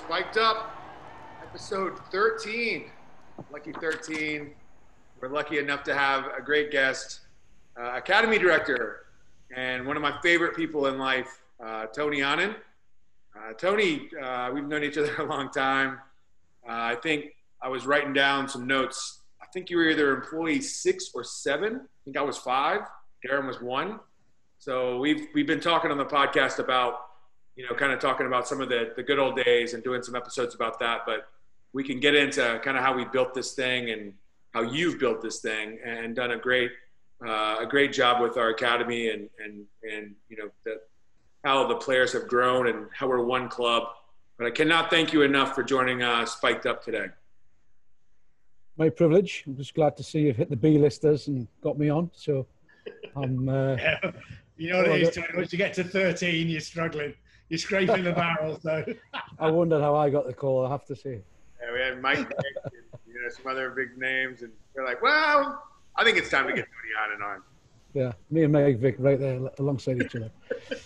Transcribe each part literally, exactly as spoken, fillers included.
Spiked Up, episode thirteen. Lucky thirteen. We're lucky enough to have a great guest, uh, Academy Director, and one of my favorite people in life, uh, Tony Annan. Uh, Tony, uh, we've known each other a long time. Uh, I think I was writing down some notes. I think you were either employee six or seven. I think I was five. Darren was one. So we've we've been talking on the podcast about, you know, kind of talking about some of the, the good old days and doing some episodes about that. But we can get into kind of how we built this thing and how you've built this thing and done a great uh, a great job with our academy and and and you know the, how the players have grown and how we're one club. But I cannot thank you enough for joining uh, Spiked Up today. My privilege. I'm just glad to see you've hit the B-listers and got me on. So I'm. Uh, yeah. You know what it is, Tony. Once you get to thirteen, you're struggling. You're scraping the barrel, so. I wondered how I got the call, I have to say. Yeah, we had Mike and, you know, some other big names, and they're like, well, I think it's time to get Tony Annan on. Yeah, me and Meg Vic right there alongside each other.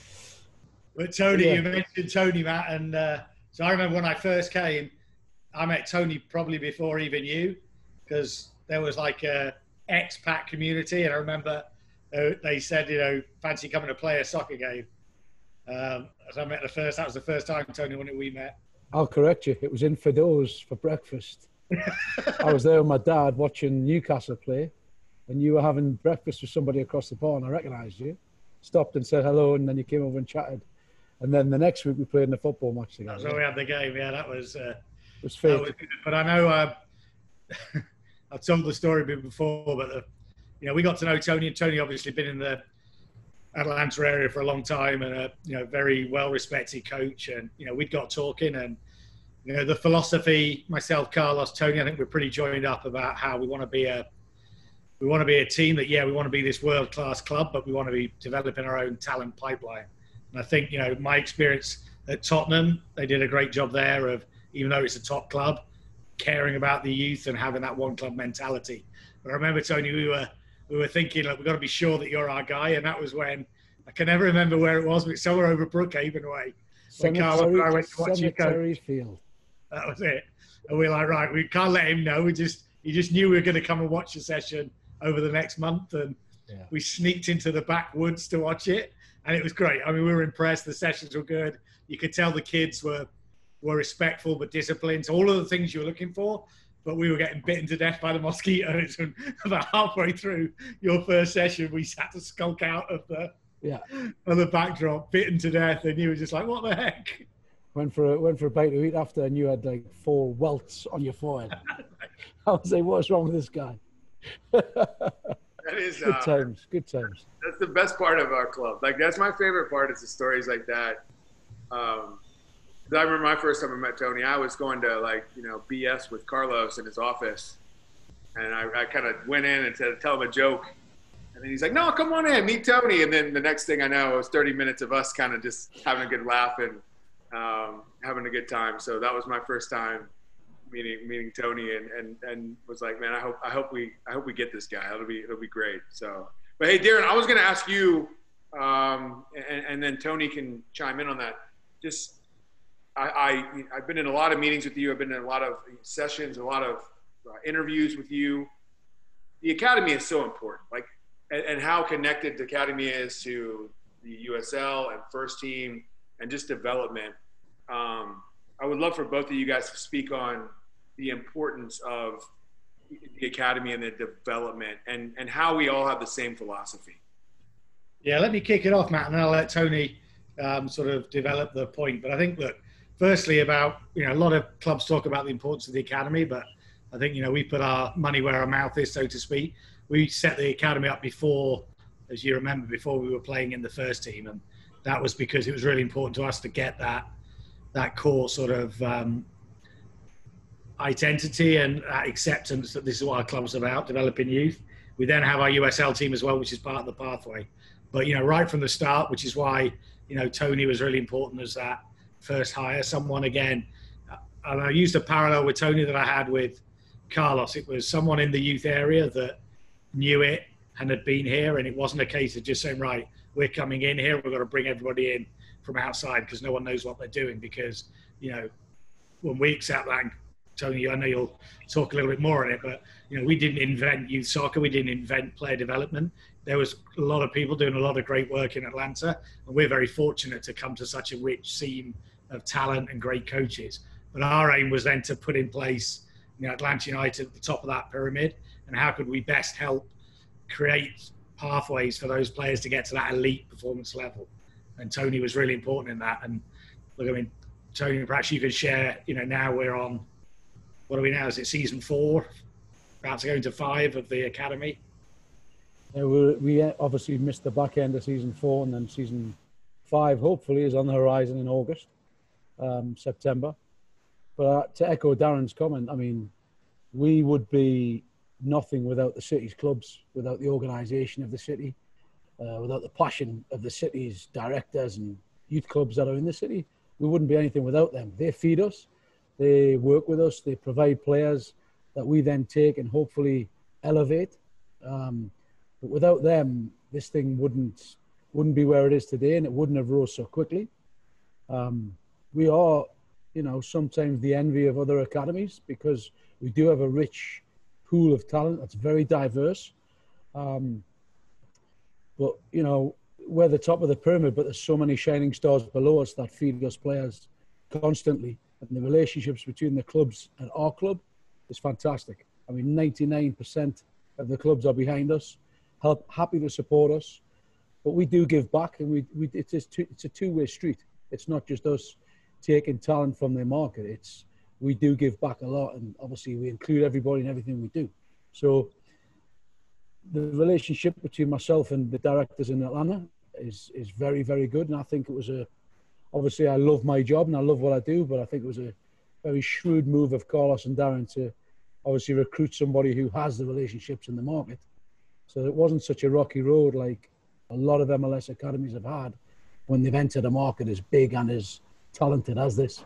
But Tony, yeah. You mentioned Tony, Matt, and uh, so I remember when I first came, I met Tony probably before even you, because there was like a expat community, and I remember uh, they said, you know, fancy coming to play a soccer game. Um, as I met the first, that was the first time, Tony, when we met. I'll correct you. It was in Fido's for breakfast. I was there with my dad watching Newcastle play, and you were having breakfast with somebody across the pond. I recognised you. Stopped and said hello, and then you came over and chatted. And then the next week we played in a football match together. That's where we had the game. Yeah, that was. Uh, it was fate. Was good. But I know uh, I've told the story before, but the, you know, we got to know Tony, and Tony obviously been in the Atlanta area for a long time, and a you know very well respected coach, and you know we'd got talking, and you know the philosophy, myself, Carlos, Tony, I think we're pretty joined up about how we want to be a we want to be a team that yeah we want to be this world class club, but we want to be developing our own talent pipeline. And I think you know my experience at Tottenham, they did a great job there of, even though it's a top club, caring about the youth and having that one club mentality. But I remember, Tony, we were we were thinking, like, we've got to be sure that you're our guy. And that was when, I can never remember where it was, but somewhere over Brookhaven way. When Carlo and I went to watch you coach. Field. That was it. And we were like, right, we can't let him know. We just, he just knew we were going to come and watch the session over the next month. And yeah. We sneaked into the backwoods to watch it. And it was great. I mean, we were impressed. The sessions were good. You could tell the kids were were respectful but disciplined. So all of the things you were looking for. But we were getting bitten to death by the mosquitoes. And about halfway through your first session, we had to skulk out of the yeah of the backdrop, bitten to death. And you were just like, what the heck? Went for a, went for a bite to eat after, and you had like four welts on your forehead. I was like, what's wrong with this guy? That is good uh, times. Good times. That's the best part of our club. Like, that's my favorite part, is the stories like that. Um, I remember my first time I met Tony, I was going to, like, you know, B S with Carlos in his office. And I, I kind of went in and said, tell him a joke. And then he's like, no, come on in, meet Tony. And then the next thing I know, it was thirty minutes of us kind of just having a good laugh and um, having a good time. So that was my first time meeting meeting Tony, and, and, and was like, man, I hope I hope we I hope we get this guy. It'll be it'll be great. So, but hey, Darren, I was going to ask you, um, and, and then Tony can chime in on that. Just I, I I've been in a lot of meetings with you. I've been in a lot of sessions, a lot of uh, interviews with you. The academy is so important, like, and, and how connected the academy is to the U S L and first team and just development. Um, I would love for both of you guys to speak on the importance of the academy and the development, and, and how we all have the same philosophy. Yeah, let me kick it off, Matt, and then I'll let Tony um, sort of develop the point. But I think, look, firstly about, you know, a lot of clubs talk about the importance of the academy, but I think, you know, we put our money where our mouth is, so to speak. We set the academy up before, as you remember, before we were playing in the first team. And that was because it was really important to us to get that that core sort of um, identity and acceptance that this is what our club's about, developing youth. We then have our U S L team as well, which is part of the pathway. But, you know, right from the start, which is why, you know, Tony was really important as that first hire. Someone, again, and I used a parallel with Tony that I had with Carlos. It was someone in the youth area that knew it and had been here, and it wasn't a case of just saying, right, we're coming in here, we've got to bring everybody in from outside because no one knows what they're doing, because, you know, when we accept that, Tony, I know you'll talk a little bit more on it, but you know, we didn't invent youth soccer. We didn't invent player development. There was a lot of people doing a lot of great work in Atlanta, and we're very fortunate to come to such a rich seam of talent and great coaches. But our aim was then to put in place, you know, Atlanta United at the top of that pyramid, and how could we best help create pathways for those players to get to that elite performance level. And Tony was really important in that. And look, I mean, Tony, perhaps you could share, you know, now we're on, what are we now? Is it season four? About to go into five of the academy? Yeah, we we obviously missed the back end of season four, and then season five, hopefully, is on the horizon in August, um, September. But uh, to echo Darren's comment, I mean, we would be nothing without the city's clubs, without the organisation of the city, uh, without the passion of the city's directors and youth clubs that are in the city. We wouldn't be anything without them. They feed us, they work with us, they provide players that we then take and hopefully elevate. Um, but without them, this thing wouldn't wouldn't be where it is today, and it wouldn't have rose so quickly. Um, we are, you know, sometimes the envy of other academies because we do have a rich pool of talent that's very diverse. Um, but, you know, we're the top of the pyramid, but there's so many shining stars below us that feed us players constantly. And the relationships between the clubs and our club is fantastic. I mean, ninety-nine percent of the clubs are behind us, help, happy to support us. But we do give back, and we, we it's, it's, two, it's a two-way street. It's not just us taking talent from their market. It's we do give back a lot, and obviously we include everybody in everything we do. So the relationship between myself and the directors in Atlanta is is very, very good. And I think it was a, obviously I love my job and I love what I do, but I think it was a very shrewd move of Carlos and Darren to obviously recruit somebody who has the relationships in the market. So it wasn't such a rocky road like a lot of M L S academies have had when they've entered a market as big and as talented as this.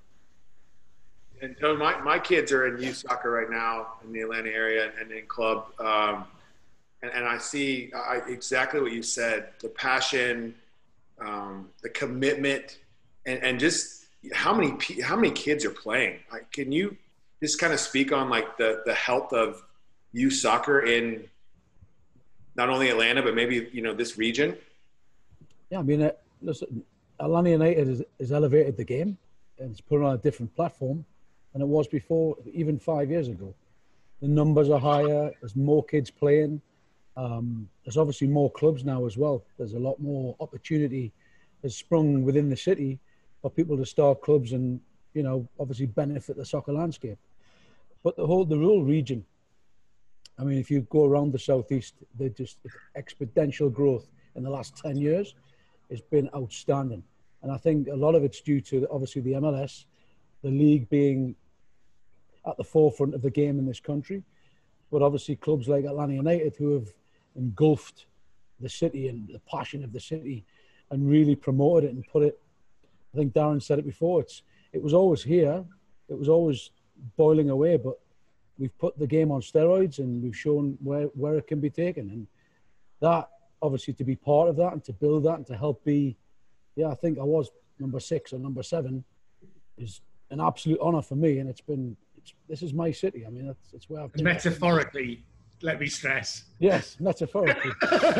And so my, my kids are in youth soccer right now in the Atlanta area and in club. Um, and, and I see I, exactly what you said, the passion, um, the commitment, and, and just how many, how many kids are playing. Like, can you just kind of speak on like the, the health of youth soccer in not only Atlanta, but maybe, you know, this region? Yeah, I mean, uh, listen, Atlanta United has, has elevated the game and it's put it on a different platform than it was before, even five years ago. The numbers are higher. There's more kids playing. Um, there's obviously more clubs now as well. There's a lot more opportunity has sprung within the city for people to start clubs and, you know, obviously benefit the soccer landscape. But the whole, the rural region, I mean, if you go around the southeast, they just exponential growth in the last ten years has been outstanding. And I think a lot of it's due to obviously the M L S, the league being at the forefront of the game in this country, but obviously clubs like Atlanta United who have engulfed the city and the passion of the city and really promoted it and put it, I think Darren said it before, it's it was always here, it was always boiling away, but we've put the game on steroids and we've shown where, where it can be taken. And that, obviously, to be part of that and to build that and to help be, yeah, I think I was number six or number seven, is an absolute honour for me. And it's been, it's, this is my city. I mean, that's, it's where I've been. Metaphorically, let me stress. Yes, metaphorically.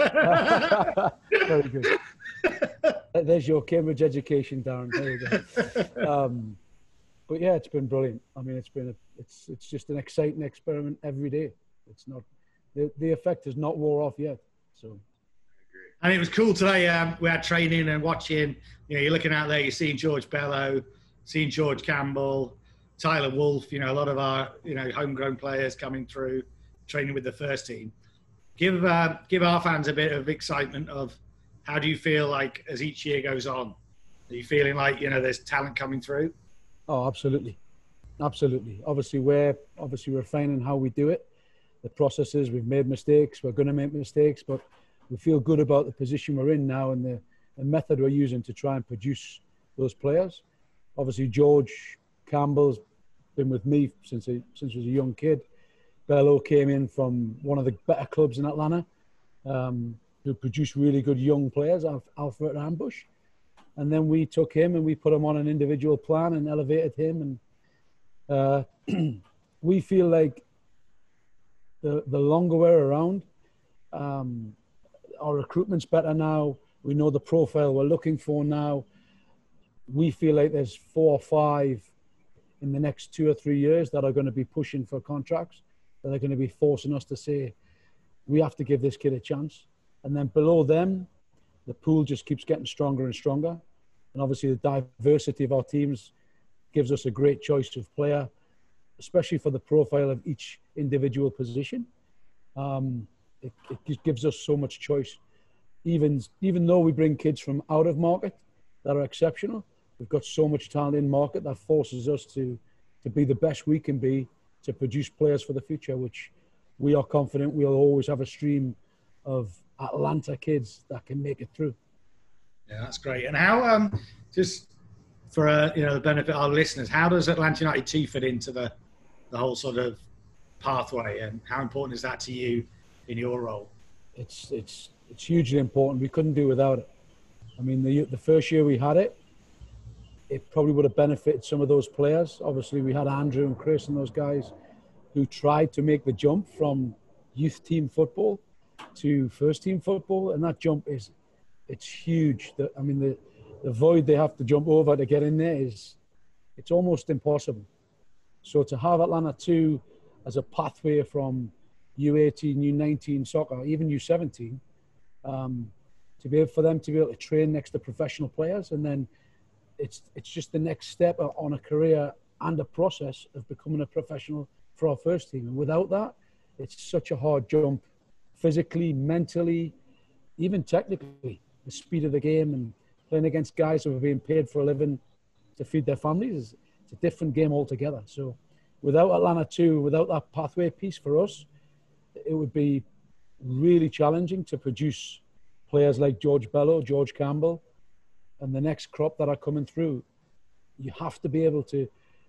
Very good. There's your Cambridge education, Darren. There you go. Um, but yeah, it's been brilliant. I mean, it's been, a, it's it's just an exciting experiment every day. It's not, the, the effect has not wore off yet. So. And it was cool today. Um, we had training and watching. You know, you're looking out there, you're seeing George Bello, seeing George Campbell, Tyler Wolf. You know, a lot of our you know homegrown players coming through, training with the first team. Give uh, give our fans a bit of excitement of how do you feel like as each year goes on? Are you feeling like you know there's talent coming through? Oh, absolutely, absolutely. Obviously, we're obviously refining how we do it. The processes, we've made mistakes. We're going to make mistakes, but we feel good about the position we're in now and the, the method we're using to try and produce those players. Obviously, George Campbell's been with me since he, since he was a young kid. Bello came in from one of the better clubs in Atlanta, um, who produced really good young players, Alpha and Ambush. And then we took him and we put him on an individual plan and elevated him. And Uh, we feel like the the longer we're around, um, our recruitment's better now. We know the profile we're looking for now. We feel like there's four or five in the next two or three years that are going to be pushing for contracts, that are going to be forcing us to say, we have to give this kid a chance. And then below them, the pool just keeps getting stronger and stronger. And obviously the diversity of our teams gives us a great choice of player, especially for the profile of each individual position. Um, it, it just gives us so much choice. Even, even though we bring kids from out of market that are exceptional, we've got so much talent in market that forces us to, to be the best we can be to produce players for the future, which we are confident we'll always have a stream of Atlanta kids that can make it through. Yeah, that's great. And how, um, just for uh, you know the benefit of our listeners, how does Atlanta United two fit into the the whole sort of pathway, and how important is that to you in your role? It's it's it's hugely important. We couldn't do without it. I mean, the the first year we had it, it probably would have benefited some of those players. Obviously, we had Andrew and Chris and those guys who tried to make the jump from youth team football to first team football, and that jump is it's huge. The, I mean, the the void they have to jump over to get in there is it's almost impossible. So to have Atlanta two as a pathway from U eighteen, U nineteen soccer, even U seventeen, um, to be able for them to be able to train next to professional players, and then it's it's just the next step on a career and a process of becoming a professional for our first team. And without that, it's such a hard jump, physically, mentally, even technically. The speed of the game and playing against guys who are being paid for a living to feed their families is it's a different game altogether. So without Atlanta two, without that pathway piece for us, it would be really challenging to produce players like George Bello, George Campbell, and the next crop that are coming through. You have to be able to,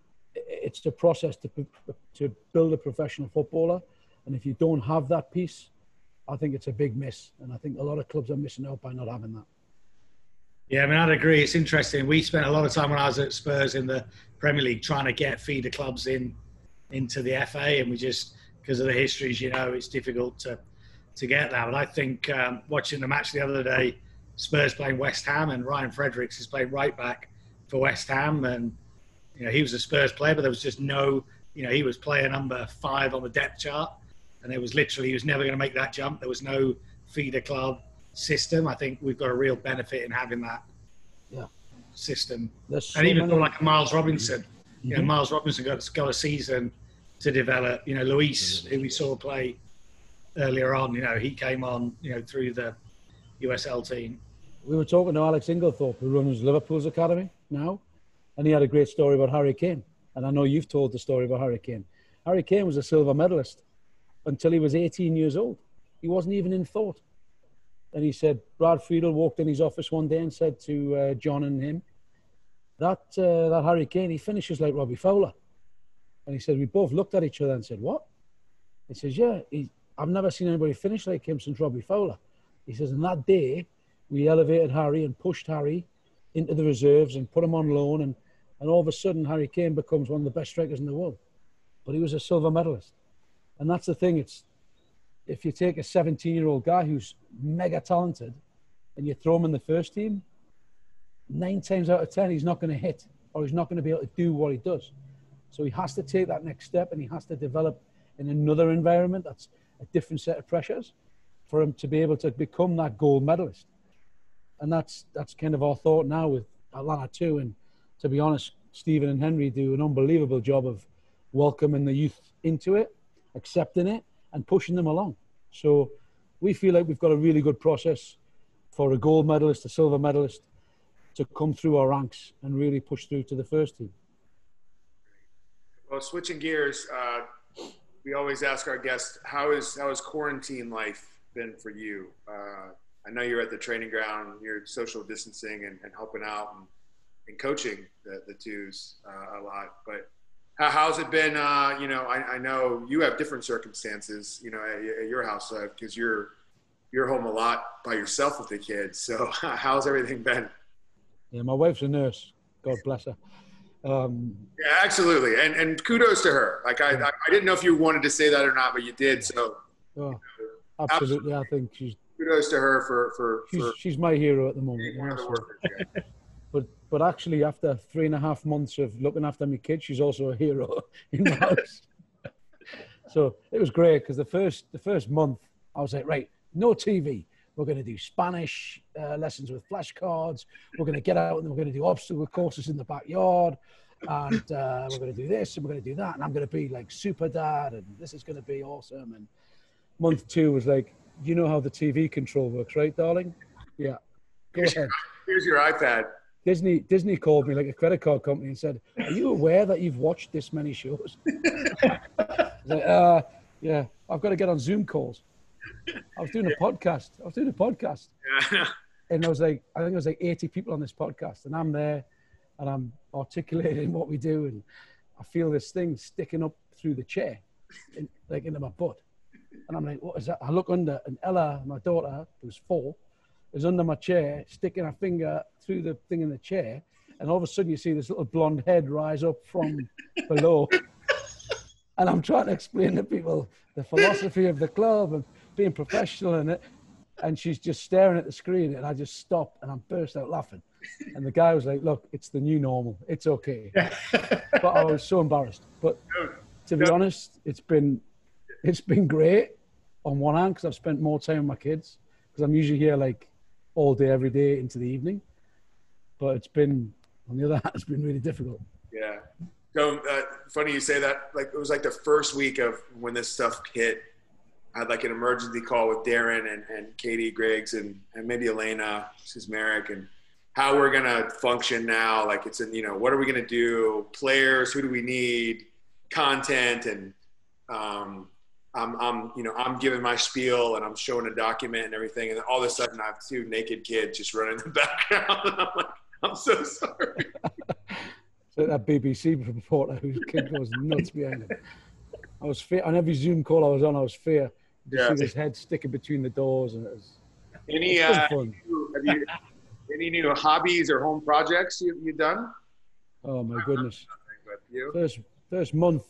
it's the process to, to build a professional footballer. And if you don't have that piece, I think it's a big miss. And I think a lot of clubs are missing out by not having that. Yeah, I mean, I'd agree. It's interesting. We spent a lot of time when I was at Spurs in the Premier League trying to get feeder clubs in into the F A, and we just, because of the histories, you know, it's difficult to to get that. But I think um, watching the match the other day, Spurs playing West Ham, and Ryan Fredericks is playing right back for West Ham, and you know he was a Spurs player, but there was just no, you know, he was player number five on the depth chart, and it was literally he was never going to make that jump. There was no feeder club system. I think we've got a real benefit in having that yeah. system. So and even many... for like Miles Robinson, mm-hmm. you know, Miles Robinson got, got a season to develop. You know, Luis, who we saw play earlier on, you know, he came on, you know, through the U S L team. We were talking to Alex Inglethorpe, who runs Liverpool's academy now, and he had a great story about Harry Kane. And I know you've told the story about Harry Kane. Harry Kane was a silver medalist until he was eighteen years old. He wasn't even in thought. And he said, Brad Friedel walked in his office one day and said to uh, John and him, that, uh, that Harry Kane, he finishes like Robbie Fowler. And he said, we both looked at each other and said, what? He says, yeah, he, I've never seen anybody finish like him since Robbie Fowler. He says, and that day, we elevated Harry and pushed Harry into the reserves and put him on loan. And, and all of a sudden, Harry Kane becomes one of the best strikers in the world. But he was a silver medalist. And that's the thing. It's, if you take a seventeen-year-old guy who's mega talented and you throw him in the first team, nine times out of ten, he's not going to hit or he's not going to be able to do what he does. So he has to take that next step and he has to develop in another environment that's a different set of pressures for him to be able to become that gold medalist. And that's that's kind of our thought now with Atlanta too. And to be honest, Stephen and Henry do an unbelievable job of welcoming the youth into it, accepting it, and pushing them along. So we feel like we've got a really good process for a gold medalist, a silver medalist, to come through our ranks and really push through to the first team. Well, switching gears, uh, we always ask our guests, how is how has quarantine life been for you? Uh, I know you're at the training ground, you're social distancing and, and helping out and, and coaching the, the twos uh, a lot, but How, how's it been? Uh, you know, I, I know you have different circumstances, you know, at, at your house because uh, you're you're home a lot by yourself with the kids. So how's everything been? Yeah, my wife's a nurse. God bless her. Um, Yeah, absolutely. And and kudos to her. Like I, Yeah. I, I didn't know if you wanted to say that or not, but you did. So oh, absolutely, I think she's kudos to her for for, she's for she's my hero at the moment. being You one know, of the so. workers. Yeah. But but actually, after three and a half months of looking after my kids, she's also a hero in the house. So it was great because the first the first month I was like, right, no T V. We're going to do Spanish uh, lessons with flashcards. We're going to get out and we're going to do obstacle courses in the backyard. And uh, we're going to do this and we're going to do that. And I'm going to be like super dad. And this is going to be awesome. And month two was like, you know how the T V control works, right, darling? Yeah. Go Here's ahead. Your, here's your iPad. Disney Disney called me like a credit card company and said, are you aware that you've watched this many shows? I was like, uh, yeah, I've got to get on Zoom calls. I was doing a podcast. I was doing a podcast. Yeah. And I was like, I think it was like eighty people on this podcast. And I'm there and I'm articulating what we do. And I feel this thing sticking up through the chair, in, like into my butt. And I'm like, what is that? I look under and Ella, my daughter, who's four, is under my chair, sticking her finger through the thing in the chair. And all of a sudden you see this little blonde head rise up from below. And I'm trying to explain to people the philosophy of the club and being professional in it. And she's just staring at the screen and I just stopped and I burst out laughing. And the guy was like, look, it's the new normal. It's okay. But I was so embarrassed. But to be honest, it's been, it's been great on one hand because I've spent more time with my kids because I'm usually here like all day, every day into the evening. But it's been, on the other hand, it's been really difficult. Yeah. So uh, funny you say that. Like it was like the first week of when this stuff hit. I had like an emergency call with Darren and, and Katie Griggs and, and maybe Elena, she's Merrick, and how we're gonna function now. Like it's in, you know, what are we gonna do? Players, who do we need? Content, and um, I'm, I'm, you know, I'm giving my spiel and I'm showing a document and everything, and then all of a sudden I have two naked kids just running in the background, and I'm like, I'm so sorry. So that B B C reporter whose kid goes nuts behind him. I was fear on every Zoom call I was on. I was fear to Yeah. see his head sticking between the doors, and it was, Any, it's uh, been fun. have you, any new hobbies or home projects you you done? Oh my goodness! But you? First first month,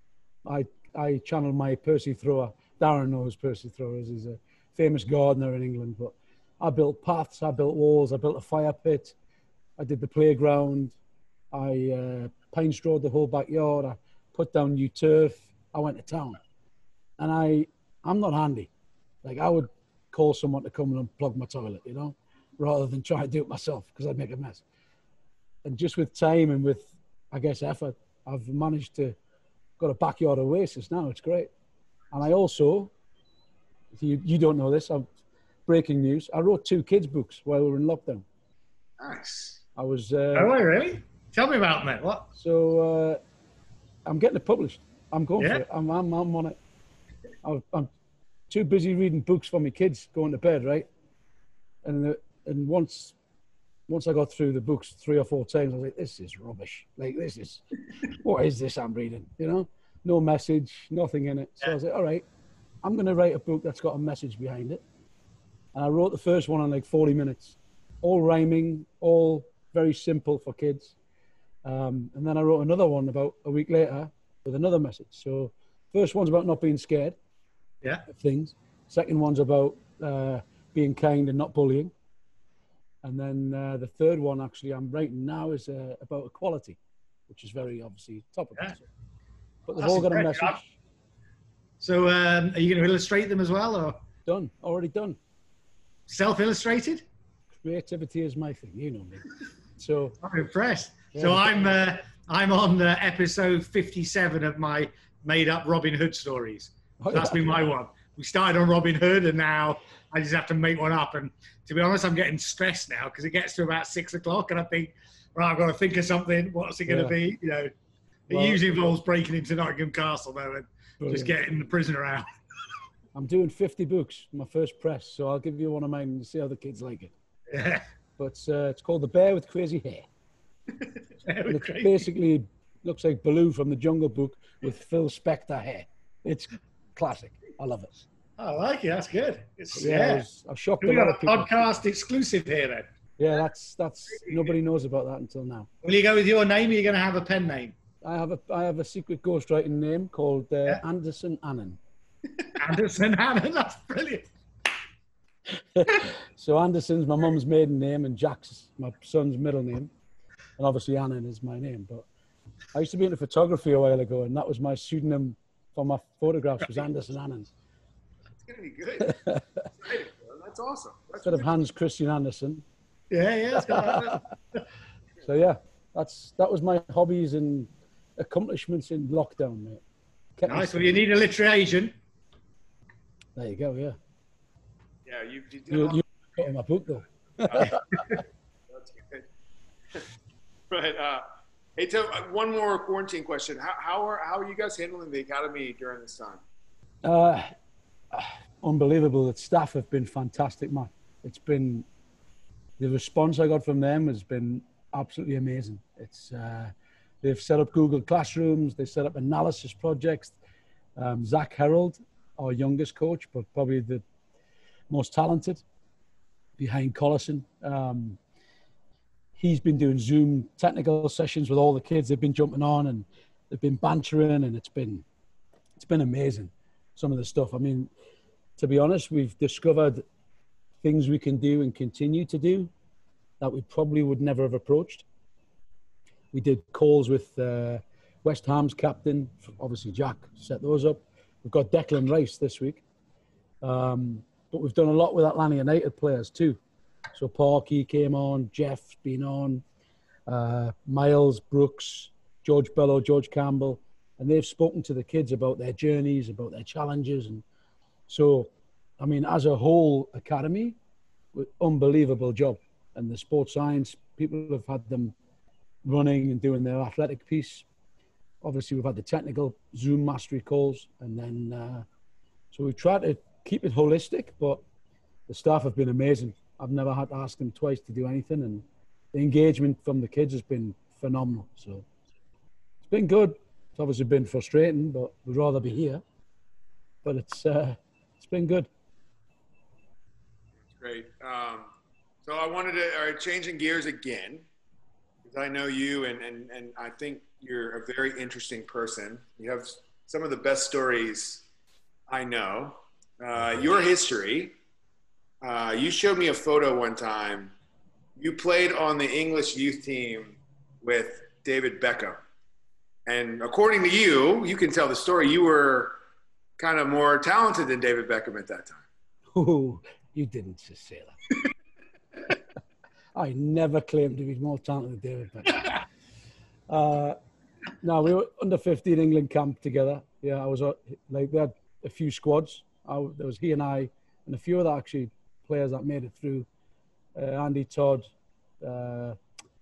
I I channeled my Percy thrower. Darren knows Percy throwers. He's a famous gardener in England. But I built paths. I built walls. I built a fire pit. I did the playground. I uh, pine strawed the whole backyard. I put down new turf. I went to town, and I, I'm not handy. Like I would call someone to come and unplug my toilet, you know, rather than try to do it myself because I'd make a mess. And just with time and with, I guess, effort, I've managed to got a backyard oasis now. It's great. And I also, you, you don't know this, I'm breaking news. I wrote two kids' books while we were in lockdown. Nice. I was. Uh, Oh, really? Tell me about them, mate. What? So uh, I'm getting it published. I'm going Yeah? for it. I'm, I'm, I'm on it. I'm, I'm too busy reading books for my kids going to bed, right? And uh, and once once I got through the books three or four times, I was like, this is rubbish. Like, this is, what is this I'm reading? You know? No message, nothing in it. So Yeah. I was like, all right, I'm going to write a book that's got a message behind it. And I wrote the first one in like forty minutes. All rhyming, all very simple for kids. Um, and then I wrote another one about a week later with another message. So first one's about not being scared Yeah. of things. Second one's about uh, being kind and not bullying. And then uh, the third one, actually, I'm writing now is uh, about equality, which is very obviously topical. Yeah. But they've That's all got a incredible. message. So, um, are you going to illustrate them as well, or Done, already done. self-illustrated? Creativity is my thing, you know me. So I'm impressed. Yeah. So I'm uh, I'm on uh, episode fifty-seven of my made-up Robin Hood stories. Oh, That's yeah. been my one. We started on Robin Hood, and now I just have to make one up. And to be honest, I'm getting stressed now because it gets to about six o'clock, and I think, right, I've got to think of something. What's it going to Yeah. be? You know, it Well- usually involves breaking into Nottingham Castle, though, and just Brilliant. getting the prisoner out. I'm doing fifty books, my first press, so I'll give you one of mine and see how the kids like it. Yeah. But uh, it's called The Bear with Crazy Hair. And it's Great. basically looks like Baloo from the Jungle Book with Phil Spector hair. It's classic. I love it. I like it. That's good. It's, Yeah, I yeah. was, I shocked a We lot got of a people. podcast exclusive here then. Yeah, that's that's nobody knows about that until now. Will you go with your name? Or are you going to have a pen name? I have a I have a secret ghostwriting name called uh, Yeah. Anderson Annan. Anderson Annan. That's brilliant. So Anderson's my mum's maiden name and Jack's my son's middle name, and obviously Annan is my name. But I used to be into photography a while ago, and that was my pseudonym for my photographs was Anderson Annan. It's gonna be good. Exciting, that's awesome. That's Instead of Hans Christian Andersen. Yeah, yeah. It's got that. So yeah, that's that was my hobbies and accomplishments in lockdown, mate. Kept me Nice. Well, safe. you need a literary agent. There you go. Yeah, yeah, you, you did you all- you got in my book though. That's good. But uh, hey, so uh, one more quarantine question: How how are how are you guys handling the academy during this time? Uh, unbelievable. The staff have been fantastic, man. It's been the response I got from them has been absolutely amazing. It's uh, they've set up Google Classrooms, they set up analysis projects. Um, Zach Herold, our youngest coach, but probably the most talented behind Collison. Um, he's been doing Zoom technical sessions with all the kids. They've been jumping on and they've been bantering, and it's been it's been amazing. Some of the stuff. I mean, to be honest, we've discovered things we can do and continue to do that we probably would never have approached. We did calls with uh, West Ham's captain, obviously Jack set those up. We've got Declan Rice this week. Um, but we've done a lot with Atlanta United players too. So Parky came on, Jeff's been on, uh, Miles, Brooks, George Bello, George Campbell, and they've spoken to the kids about their journeys, about their challenges. And so, I mean, as a whole academy, unbelievable job. And the sports science, people have had them running and doing their athletic piece. Obviously, we've had the technical Zoom mastery calls. And then, uh, so we've tried to keep it holistic, but the staff have been amazing. I've never had to ask them twice to do anything. And the engagement from the kids has been phenomenal. So it's been good. It's obviously been frustrating, but we'd rather be here. But it's uh, it's been good. Great. Um, so I wanted to uh, changing gears again, because I know you, and, and, and I think you're a very interesting person. You have some of the best stories I know. Uh, your history. Uh, you showed me a photo one time. You played on the English youth team with David Beckham. And according to you, you can tell the story, you were kind of more talented than David Beckham at that time. Oh, you didn't just say that. I never claimed to be more talented than David Beckham. uh, no, we were under fifteen England camp together. Yeah, I was uh, like, we had a few squads. I, there was he and I and a few other actually players that made it through. Uh, Andy Todd, uh,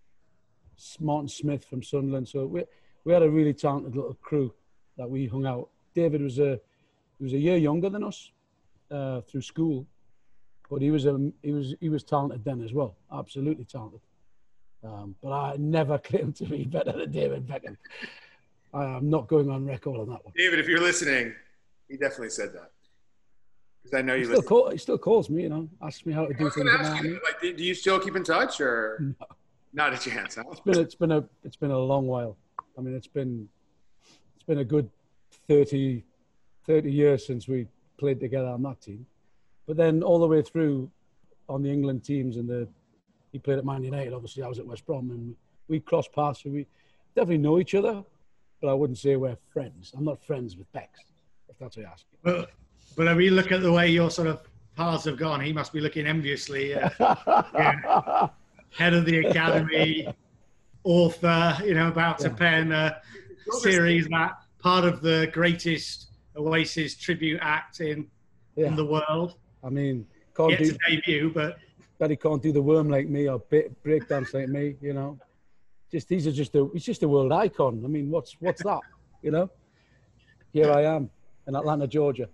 Martin Smith from Sunderland. So we we had a really talented little crew that we hung out. David was a he was a year younger than us uh, through school, but he was a he was he was talented then as well. Absolutely talented. Um, but I never claimed to be better than David Beckham. I, I'm not going on record on that one. David, if you're listening, he definitely said that. Because I know you He still, listen. call, he still calls me, you know, asks me how to I do was things. gonna in the ask you, army. like, do do you still keep in touch, or No. not a chance? Huh? It's been it's been a it's been a long while. I mean, it's been it's been a good thirty, thirty years since we played together on that team. But then all the way through on the England teams, and the he played at Man United. Obviously, I was at West Brom, and we crossed paths. So we definitely know each other, but I wouldn't say we're friends. I'm not friends with Bex, if that's what you're asking. But, but if we look at the way your sort of paths have gone, he must be looking enviously. Uh, yeah. Head of the academy, author, you know, about to Yeah. pen a series that part of the greatest Oasis tribute act in Yeah. in the world. I mean, can't Yet do, to debut, but bet he can't do the worm like me or ba- break dance like me, you know. Just these are just a he's just a world icon. I mean, what's what's that? You know? Here I am in Atlanta, Georgia.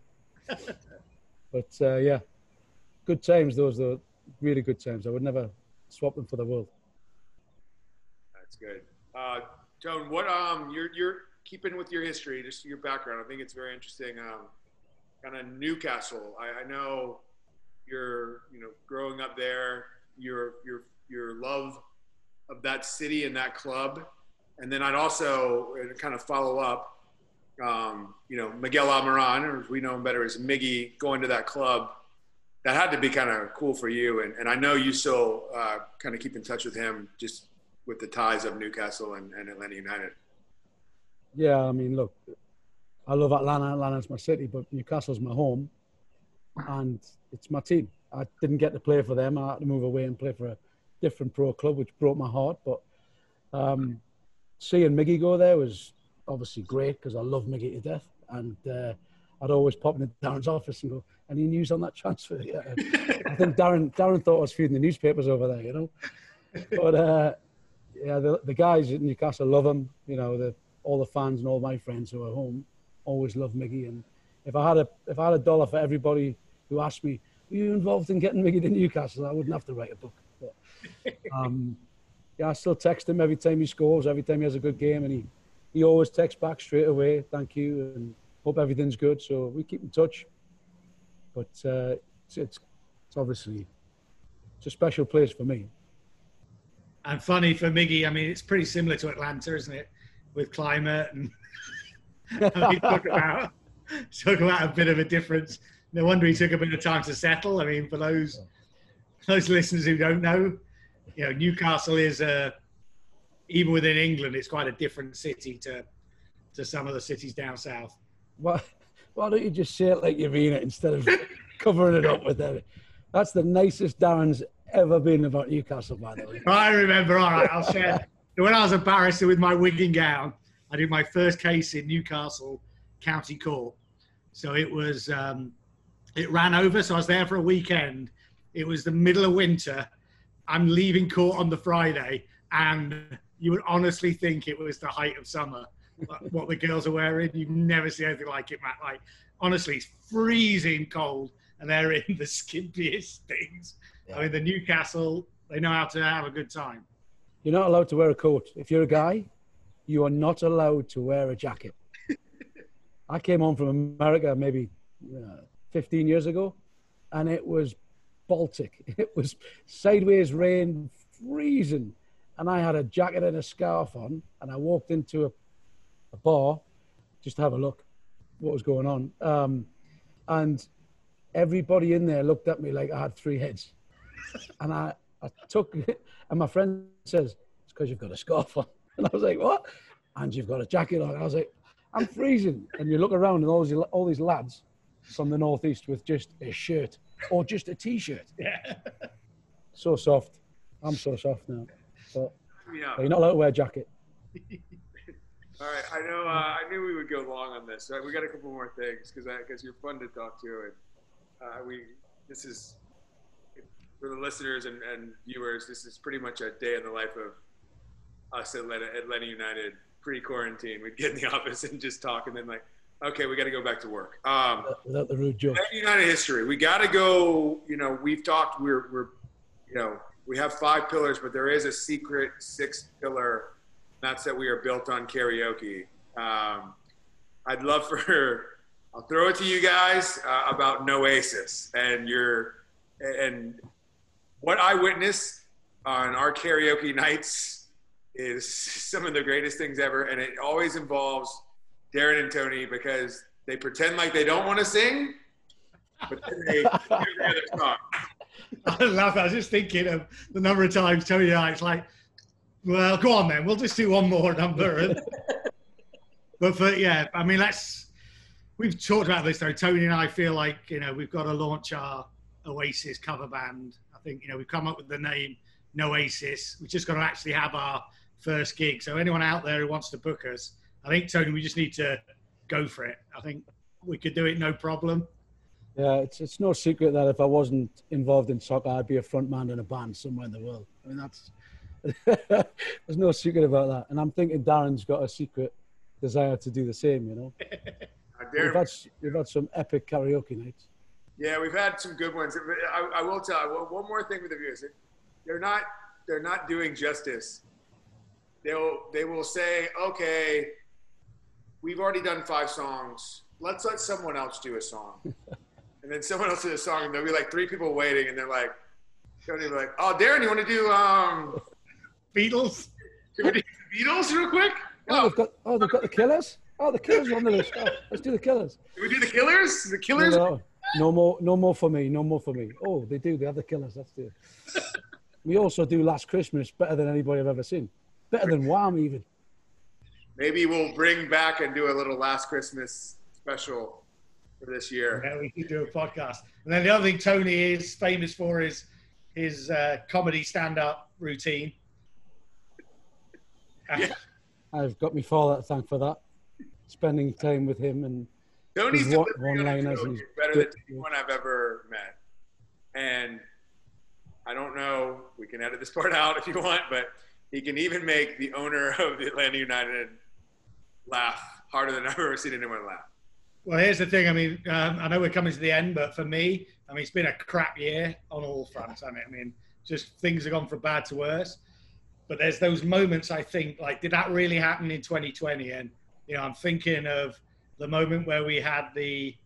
But uh, yeah, good times. Those are really good times. I would never swap them for the world. That's good. Uh, Tone, what um, you're you're keeping with your history, just your background. I think it's very interesting. Um, kind of Newcastle. I, I know you're, you know, growing up there. Your your your love of that city and that club. And then I'd also kind of follow up, um, you know, Miguel Almiron, or as we know him better as Miggy, going to that club. That had to be kind of cool for you. And, and I know you still uh, kind of keep in touch with him just with the ties of Newcastle and, and Atlanta United. Yeah, I mean, look, I love Atlanta. Atlanta's my city, but Newcastle's my home. And it's my team. I didn't get to play for them. I had to move away and play for a different pro club, which broke my heart. But um, seeing Miggy go there was obviously great because I love Miggy to death. And uh, I'd always pop into Darren's office and go, any news on that transfer? Yeah. I think Darren Darren thought I was feeding the newspapers over there, you know. But uh, yeah, the, the guys at Newcastle love him. You know, the, all the fans and all my friends who are home always love Miggy. And if I had a if I had a dollar for everybody who asked me, were you involved in getting Miggy to Newcastle? I wouldn't have to write a book. But, um, yeah, I still text him every time he scores, every time he has a good game, and he, he always texts back straight away, thank you, and hope everything's good. So we keep in touch. But uh, it's, it's it's obviously it's a special place for me. And funny for Miggy, I mean, it's pretty similar to Atlanta, isn't it? With climate and I mean, talk about talk about a bit of a difference. No wonder he took a bit of time to settle. I mean, for those those listeners who don't know, you know, Newcastle is a, even within England, it's quite a different city to to some of the cities down south. Why, why don't you just say it like you mean it instead of covering it up with that? That's the nicest Darren's ever been about Newcastle, by the way. I remember, all right, I'll share. When I was a barrister with my wig and gown, I did my first case in Newcastle County Court. So it was, um, it ran over, so I was there for a weekend. It was the middle of winter. I'm leaving court on the Friday, and you would honestly think it was the height of summer. What the girls are wearing, you've never seen anything like it, Matt. Like, honestly, it's freezing cold, and they're in the skimpiest things. Yeah. I mean, the Newcastle, they know how to have a good time. You're not allowed to wear a coat. If you're a guy, you are not allowed to wear a jacket. I came home from America maybe uh, fifteen years ago, and it was Baltic. It was sideways rain, freezing, and I had a jacket and a scarf on, and I walked into a, a bar just to have a look what was going on. Um, and everybody in there looked at me like I had three heads. And I, I took it, and my friend says, it's because you've got a scarf on. And I was like, what? And you've got a jacket on. I was like, I'm freezing. And you look around and all these, all these lads from the Northeast with just a shirt or just a T-shirt. Yeah. So soft. I'm so soft now. But yeah. You're not allowed to wear a jacket. All right. I know. Uh, I knew we would go long on this. Right? We got a couple more things because because you're fun to talk to, and uh, we this is for the listeners and, and viewers. This is pretty much a day in the life of us at Atlanta, Atlanta United pre-quarantine. We'd get in the office and just talk, and then like, okay, we got to go back to work. Um, Without the rude joke. Atlanta United history. We got to go. You know, we've talked. We're we're you know we have five pillars, but there is a secret sixth pillar. That's that we are built on karaoke. Um, I'd love for, I'll throw it to you guys uh, about Noasis and your, and what I witnessed on our karaoke nights is some of the greatest things ever. And it always involves Darren and Tony because they pretend like they don't want to sing, but then they do every other song. I love that. I was just thinking of the number of times Tony and I, it's like, well, go on then. We'll just do one more number. But for, yeah, I mean, let's, we've talked about this though. Tony and I feel like, you know, we've got to launch our Oasis cover band. I think, you know, we've come up with the name Noasis. We've just got to actually have our first gig. So anyone out there who wants to book us, I think, Tony, we just need to go for it. I think we could do it no problem. Yeah, it's it's no secret that if I wasn't involved in soccer, I'd be a front man in a band somewhere in the world. I mean, that's, there's no secret about that. And I'm thinking Darren's got a secret desire to do the same, you know. Uh, we've, had, we've had some epic karaoke nights. Yeah, we've had some good ones. I, I will tell you, one more thing with the viewers. They're not, they're not doing justice. They'll, they will say, okay, we've already done five songs. Let's let someone else do a song. And then someone else did a song, and there'll be like three people waiting, and they're like, Tony would be like, "Oh, Darren, you want to do um, Beatles? can we do the Beatles real quick? Oh, they've got, oh, they've got the Killers. Oh, the Killers are on the list. Oh, let's do the Killers. Can we do the Killers? The No, Killers? no, no more, no more for me. No more for me. Oh, they do. They have the Killers. Let's do it. We also do Last Christmas better than anybody I've ever seen. Better than Wham even. Maybe we'll bring back and do a little Last Christmas special for this year. Yeah, we could do a podcast. And then the other thing Tony is famous for is his uh, comedy stand-up routine. Yeah. I've got my father to thank for that. Spending time with him and Tony's his one- delivery on a one-liners joke and is his- better than anyone I've ever met. And I don't know, we can edit this part out if you want, but he can even make the owner of the Atlanta United laugh harder than I've ever seen anyone laugh. Well, here's the thing. I mean, um, I know we're coming to the end, but for me, I mean, it's been a crap year on all fronts. I mean, I mean, just things have gone from bad to worse. But there's those moments, I think, like, did that really happen in twenty twenty? And, you know, I'm thinking of the moment where we had the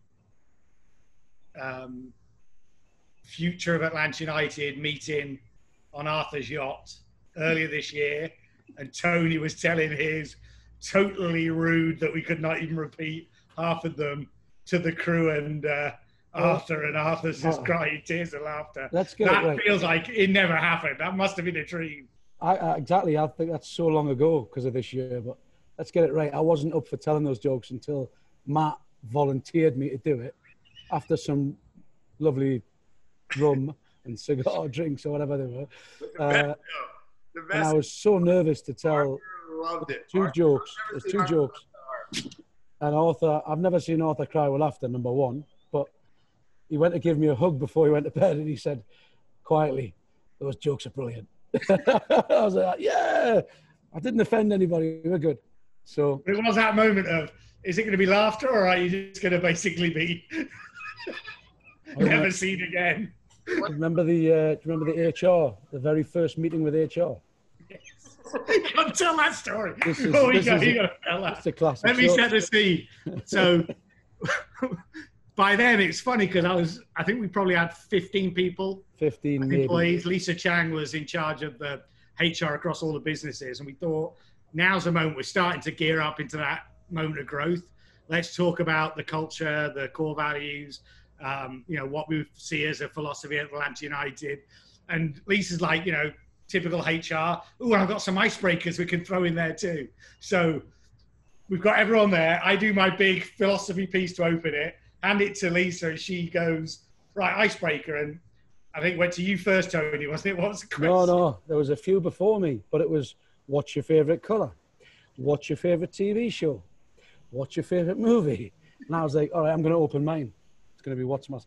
um, future of Atlanta United meeting on Arthur's yacht earlier this year. And Tony was telling his totally rude that we could not even repeat half of them to the crew and uh, Arthur, and Arthur's just Oh. crying tears of laughter. Let's get it That right. feels like it never happened. That must have been a dream. I, I exactly. I think that's so long ago because of this year. But let's get it right. I wasn't up for telling those jokes until Matt volunteered me to do it after some lovely rum and cigar drinks or whatever they were. The Uh, best, the and I best. was so nervous to tell Arthur loved it. two Arthur- jokes. I've never There's seen two Arthur jokes. so hard. And Arthur, I've never seen Arthur cry with laughter, number one. But he went to give me a hug before he went to bed, and he said quietly, "Those jokes are brilliant." I was like, "Yeah." I didn't offend anybody. We were good. So It was that moment of, is it going to be laughter or are you just going to basically be never seen again? remember the uh, remember the H R, the very first meeting with H R. Can't tell that story. This is- oh, you this got, is- you got to tell that. It's a classic. Let me So- set the scene. So by then, it's funny because I was, I think we probably had fifteen people, fifteen maybe. employees. Lisa Chang was in charge of the H R across all the businesses. And we thought, now's the moment. We're starting to gear up into that moment of growth. Let's talk about the culture, the core values, um, you know, what we see as a philosophy at Atlanta United. And Lisa's like, you know, typical H R. Oh, I've got some icebreakers we can throw in there too. So we've got everyone there. I do my big philosophy piece to open it, hand it to Lisa, and she goes, right, icebreaker. And I think it went to you first, Tony, wasn't it? What was the question? No, no, there was a few before me, but it was, what's your favorite color? What's your favorite T V show? What's your favorite movie? And I was like, all right, I'm going to open mine. It's going to be what's my.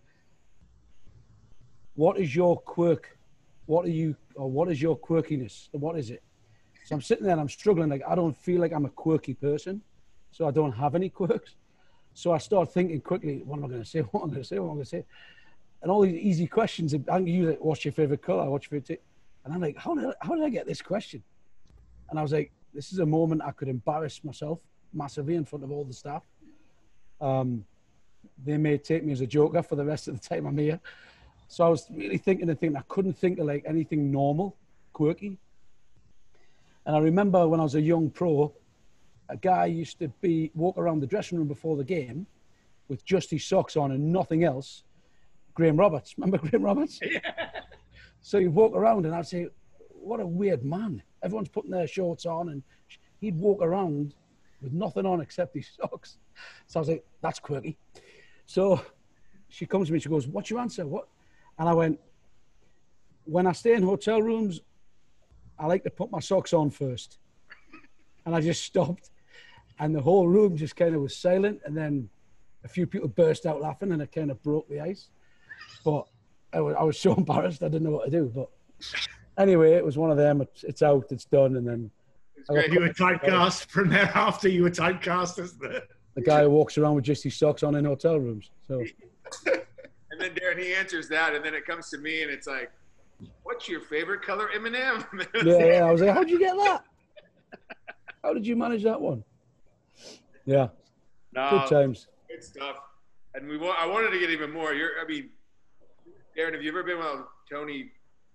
What is your quirk? What are you, or what is your quirkiness? What is it? So I'm sitting there and I'm struggling. Like, I don't feel like I'm a quirky person, so I don't have any quirks. So I start thinking quickly, what am I going to say? What am I going to say? What am I going to say? And all these easy questions. I can use like, what's your favorite color? What's your favorite? T-? And I'm like, how did I, how did I get this question? And I was like, this is a moment I could embarrass myself massively in front of all the staff. Um, they may take me as a joker for the rest of the time I'm here. So I was really thinking and thinking. I couldn't think of like anything normal, quirky. And I remember when I was a young pro, a guy used to be walk around the dressing room before the game with just his socks on and nothing else. Graham Roberts. Remember Graham Roberts? Yeah. So he'd walk around and I'd say, what a weird man. Everyone's putting their shorts on and he'd walk around with nothing on except his socks. So I was like, that's quirky. So she comes to me, she goes, what's your answer? What? And I went, when I stay in hotel rooms, I like to put my socks on first. And I just stopped. And the whole room just kind of was silent. And then a few people burst out laughing and it kind of broke the ice. But I was, I was so embarrassed, I didn't know what to do. But anyway, it was one of them. It's, it's out, it's done. And then I got You were typecast from thereafter. You were typecast as the. the guy who walks around with just his socks on in hotel rooms. So And then Darren, he answers that, and then it comes to me, and it's like, what's your favorite color, Eminem? yeah, yeah, I was like, how'd you get that? How did you manage that one? Yeah, No, good times. good stuff. And we, wa- I wanted to get even more. You're, I mean, Darren, have you ever been with Tony?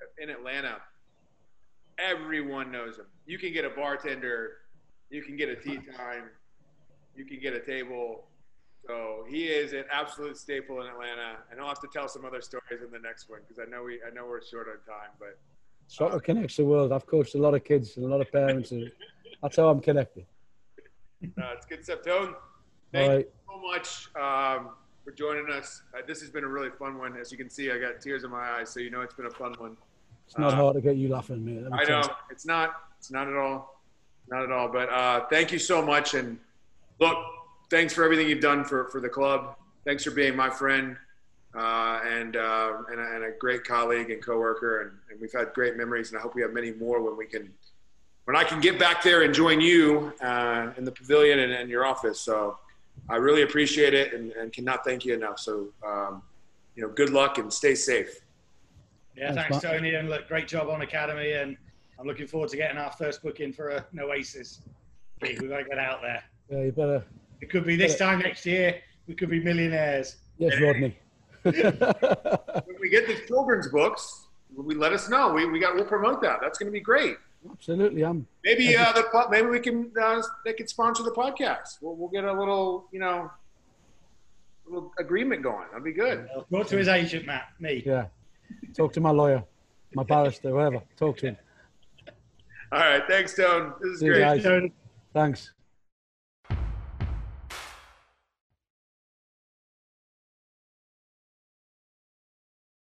in Atlanta, everyone knows him. You can get a bartender, you can get a tea time, you can get a table. So he is an absolute staple in Atlanta, and I'll have to tell some other stories in the next one because I know we I know we're short on time. But soccer uh, connects the world. I've coached a lot of kids and a lot of parents, and that's how I'm connected. Uh, it's good stuff, Tone. Thank right. you so much um, for joining us. Uh, this has been a really fun one. As you can see, I got tears in my eyes, so you know it's been a fun one. It's not uh, hard to get you laughing, mate. I know. It's not. It's not at all. Not at all. But uh, thank you so much. And look, thanks for everything you've done for, for the club. Thanks for being my friend uh, and, uh, and, a, and a great colleague and coworker. And, and we've had great memories, and I hope we have many more when we can – when I can get back there and join you uh, in the pavilion and in your office. So I really appreciate it and, and cannot thank you enough. So, um, you know, good luck and stay safe. Yeah, thanks, thanks Tony. And look, great job on Academy. And I'm looking forward to getting our first booking for a, an Oasis. We've got to get out there. Yeah, you better. It could be this better. time next year. We could be millionaires. Yes, Rodney. When we get the children's books, we let us know. We, we got, we'll promote that. That's going to be great. Absolutely, I'm. Maybe uh, the maybe we can uh, they can sponsor the podcast. We'll we'll get a little you know, little agreement going. That'd be good. Talk to his agent, Matt. Me. Yeah. Talk to my lawyer, my barrister, whoever. Talk to him. All right. Thanks, Tone. This is See great. You guys. Thanks.